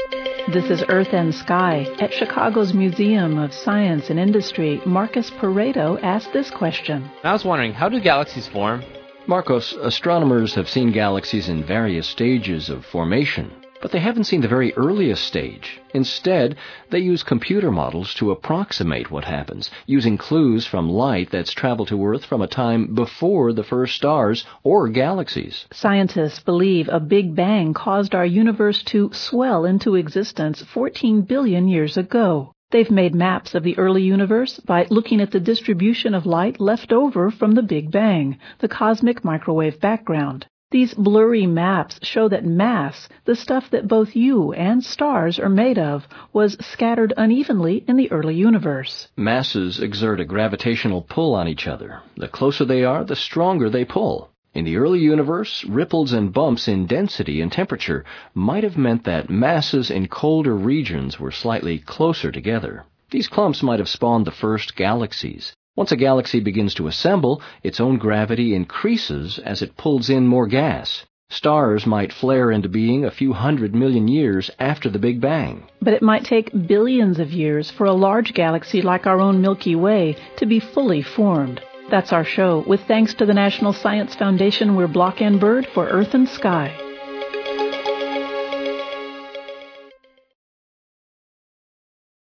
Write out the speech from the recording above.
This is Earth and Sky. At Chicago's Museum of Science and Industry, Marcus Pareto asked this question. I was wondering, how do galaxies form? Marcos, astronomers have seen galaxies in various stages of formation, but they haven't seen the very earliest stage. Instead, they use computer models to approximate what happens, using clues from light that's traveled to Earth from a time before the first stars or galaxies. Scientists believe a Big Bang caused our universe to swell into existence 14 billion years ago. They've made maps of the early universe by looking at the distribution of light left over from the Big Bang, the cosmic microwave background. These blurry maps show that mass, the stuff that both you and stars are made of, was scattered unevenly in the early universe. Masses exert a gravitational pull on each other. The closer they are, the stronger they pull. In the early universe, ripples and bumps in density and temperature might have meant that masses in colder regions were slightly closer together. These clumps might have spawned the first galaxies. Once a galaxy begins to assemble, its own gravity increases as it pulls in more gas. Stars might flare into being a few 100 million years after the Big Bang. But it might take billions of years for a large galaxy like our own Milky Way to be fully formed. That's our show. With thanks to the National Science Foundation, we're Block and Bird for Earth and Sky.